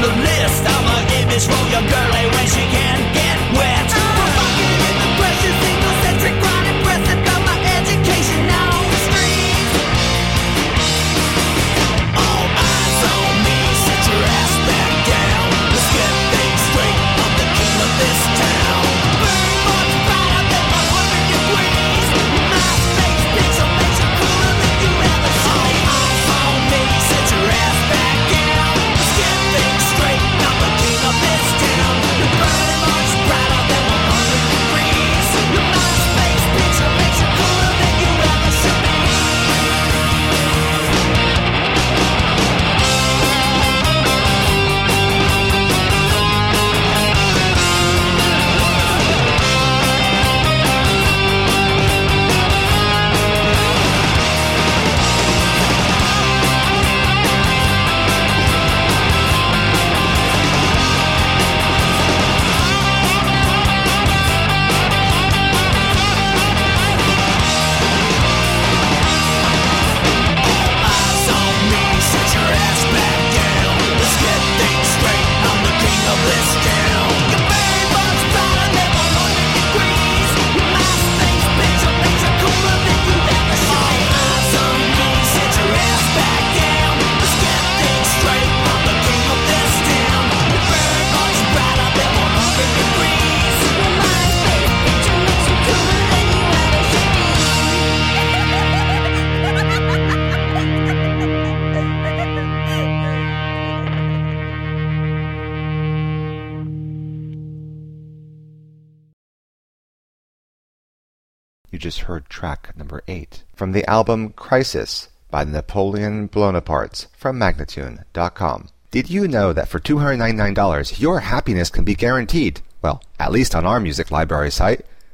the list. I'm an image for your girlie when she can't get wet. Provocative in the pressure, single-centric, grind impressive. Got my education on the streets. All eyes on me, sit your ass back down. Let's get things straight, I'm the king of this town. Very much brighter than 100 degrees. My space picture makes you cooler than you ever seen. All eyes on me, sit your ass back down. Let's get things straight, I'm the king of this town. You're very much brighter than 100 degrees. My space picture makes you cooler than you ever should be. Eyes on me, sit your ass back down. Let's get things straight, I'm the king of this town. You're very much brighter than 100 degrees. My space picture makes you cooler than you ever seen. Eyes on me, sit your ass back down. Let's get things straight, I'm the king of this town. You're very much brighter than 100 degrees. My space picture makes you cooler than you ever should be. You just heard track number 8 from the album Crisis by the Napoleon Bonapartes from Magnatune.com. Did you know that for $299 your happiness can be guaranteed? Well, at least on our music library site.